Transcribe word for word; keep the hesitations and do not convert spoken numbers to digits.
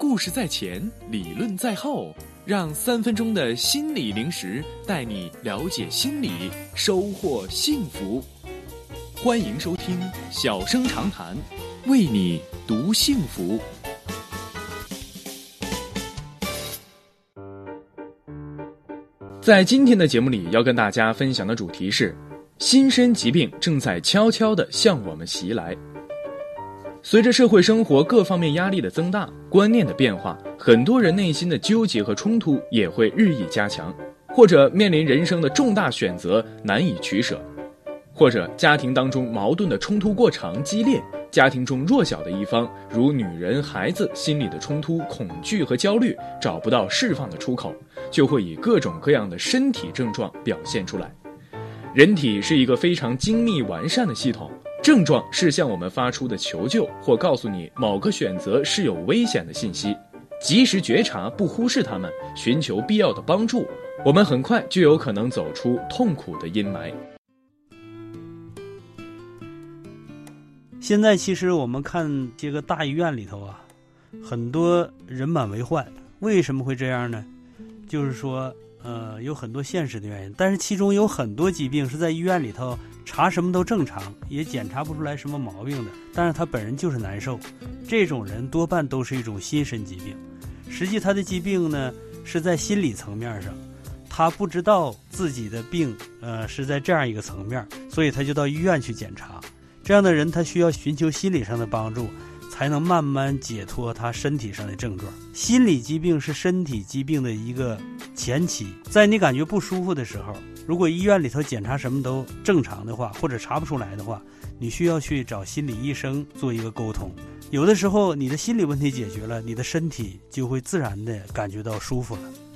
故事在前，理论在后，让三分钟的心理零食带你了解心理，收获幸福。欢迎收听小声长谈，为你读幸福。在今天的节目里，要跟大家分享的主题是新生疾病正在悄悄地向我们袭来。随着社会生活各方面压力的增大，观念的变化，很多人内心的纠结和冲突也会日益加强，或者面临人生的重大选择难以取舍，或者家庭当中矛盾的冲突过长激烈，家庭中弱小的一方，如女人、孩子，心里的冲突、恐惧和焦虑找不到释放的出口，就会以各种各样的身体症状表现出来。人体是一个非常精密完善的系统，症状是向我们发出的求救，或告诉你某个选择是有危险的信息。及时觉察，不忽视它们，寻求必要的帮助，我们很快就有可能走出痛苦的阴霾。 现在其实我们看这个大医院里头啊，很多人满为患。为什么会这样呢？就是说呃，有很多现实的原因，但是其中有很多疾病是在医院里头查什么都正常，也检查不出来什么毛病的，但是他本人就是难受。这种人多半都是一种心身疾病，实际他的疾病呢是在心理层面上，他不知道自己的病呃是在这样一个层面，所以他就到医院去检查。这样的人他需要寻求心理上的帮助，才能慢慢解脱他身体上的症状。心理疾病是身体疾病的一个前期，在你感觉不舒服的时候，如果医院里头检查什么都正常的话，或者查不出来的话，你需要去找心理医生做一个沟通。有的时候你的心理问题解决了，你的身体就会自然的感觉到舒服了。